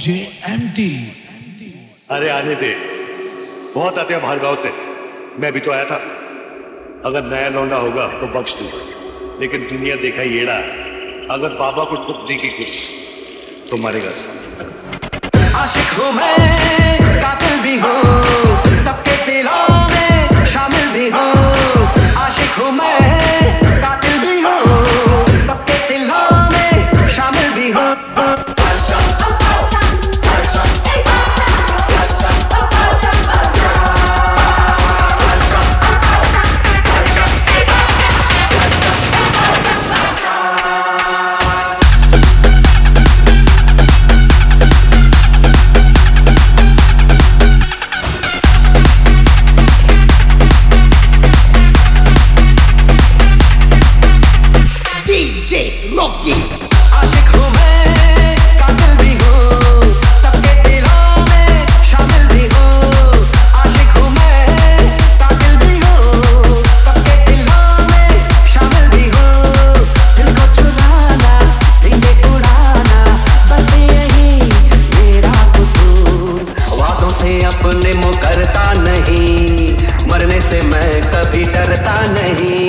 DJ MT. अरे आने दे, बहुत आते हैं बाहर गांव से, मैं भी तो आया था। अगर नया लौंडा होगा तो बख्श दूंगा, लेकिन दुनिया देखा येड़ा, अगर बाबा को ठुकने की कोशिश तो मारेगा। आशिक हूँ मैं, कातिल भी हूँ, सबके दिलों में शामिल भी हूँ। आशिक हूँ मैं, कातिल भी हूँ, सबके दिलों में शामिल भी हूँ। आशिक हूँ मैं, कातिल भी हूँ, सबके दिलों में शामिल भी हूँ। आशिक हूँ मैं, कातिल भी हूँ, सबके दिलों में शामिल भी हूँ। दिल को चुराना, रिंगे उड़ाना, बस यही मेरा कसूर। वादों से अपने मुकरता नहीं, मरने से मैं कभी डरता नहीं।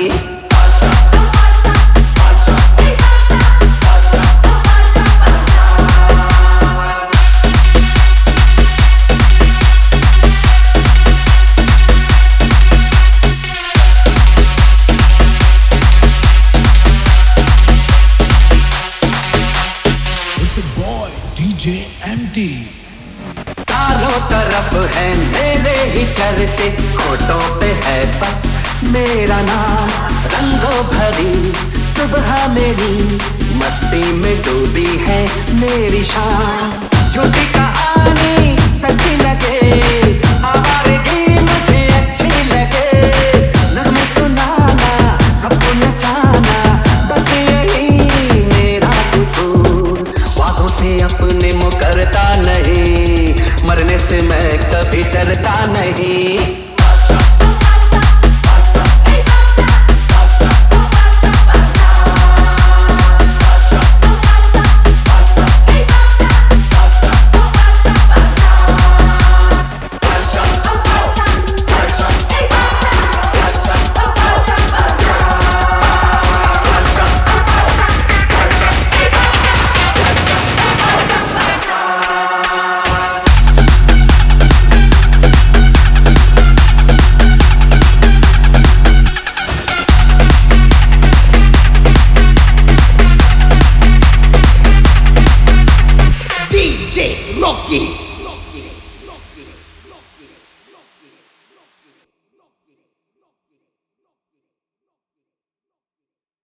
DJ MT. चारों तरफ है मेरे ही चर्चे, होठों पे है बस मेरा नाम। रंगों भरी सुबह मेरी, मस्ती में डूबी है मेरी शाम। झूठी कहानी सच्ची लगे, आवारगी मुझे अच्छी लगे। नगमे सुनाना, सबको नचाना, बस यही मेरा कसूर। वादों से अपने मुकरता नहीं, मरने से मैं कभी डरता नहीं। DJ Rocky.